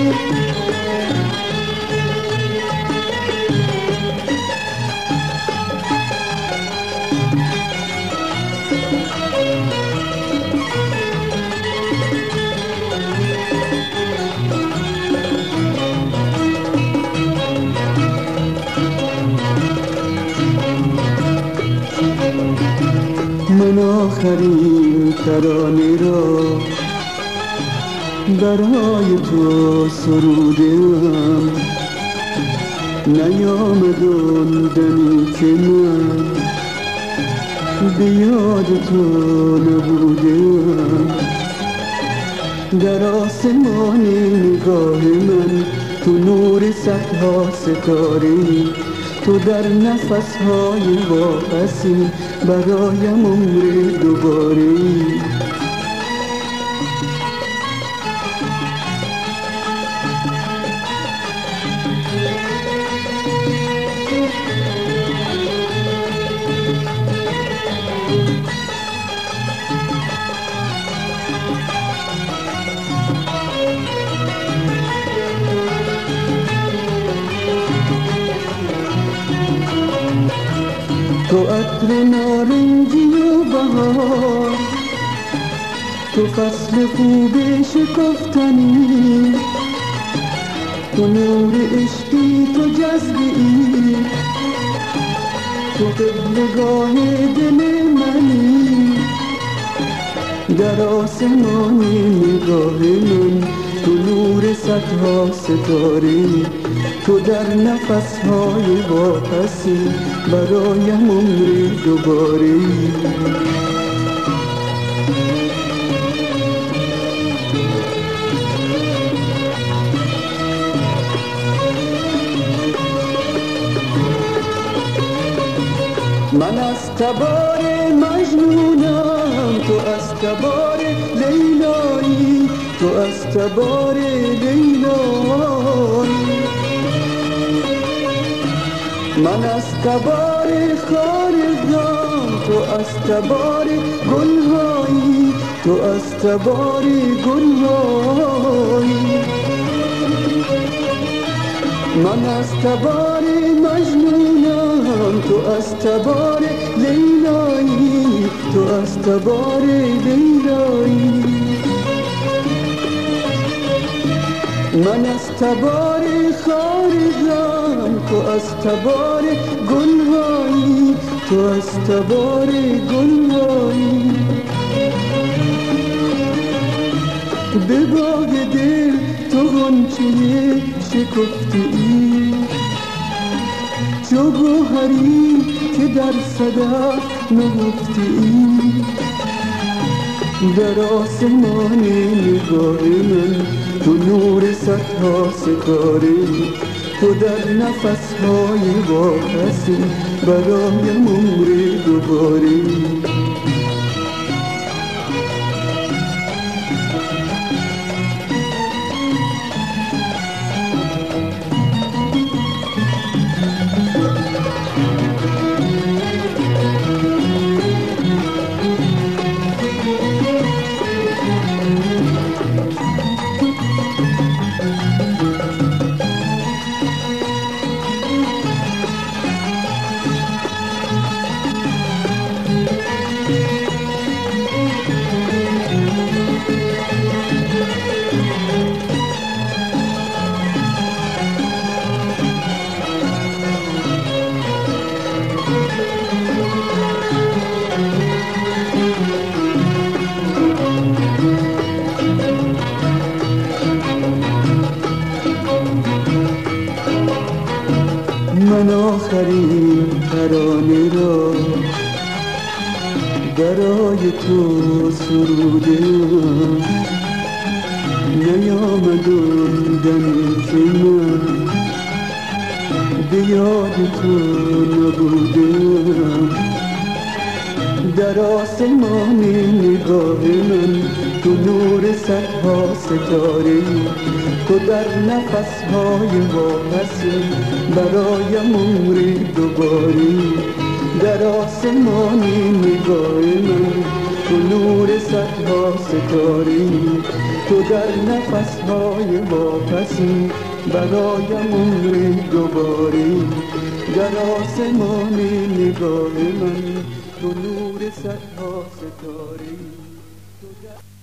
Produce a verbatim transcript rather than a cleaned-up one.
من آخرین ترانه را برای تو سرودم، نیامد آن دمی که من به یاد تو نبودم. در آسمان نگاه من تو نور صدها ستاره، تو در نفسهای واپسی برایم عمر دوباره. تو عطر نارنجی و بهار، تو فصل خوب شکفتنی، تو نور عشقی، تو جذبی، تو قبلگاه دل منی. در آسمان نگاه من تو نور صدها ستاره، تو در نفسهای واپسی برایم عمر دوباره. من از تبار مجنونم، تو از تبار لیلایی، تو از تبار لیلایی. من از تبار خارزان، تو از تبار گلهایی، تو از تبار گلهایی. من از تبار مجنونم، تو از تبار لیلایی، تو از تبار لیلایی. من از تبار خارزم، تو از تبار گلهایی، تو از تبار گلهایی. به باغ دل تو غنچه شکفته‌ای، چو گوهری که در صدف نهفته‌ای. در آسمان نگاه من تو نور صدها ستاره، تو در نفسهای واپسی برایم عمر دوباره. من آخرین ترانه را برای تو سرودم، نیامد آن دمی که من به یاد تو نبودم. در آسمان نگاه من تو نور صدها ستاره، تو در نفسهای واپسی برایم عمر دوباره. در در آسمانی نگاه من، تو نور صدها ستاره‌ای، تو در نفس‌های واپسی برایم عمری دوباره. در آسمانی نگاه من، تو نور صدها ستاره‌ای.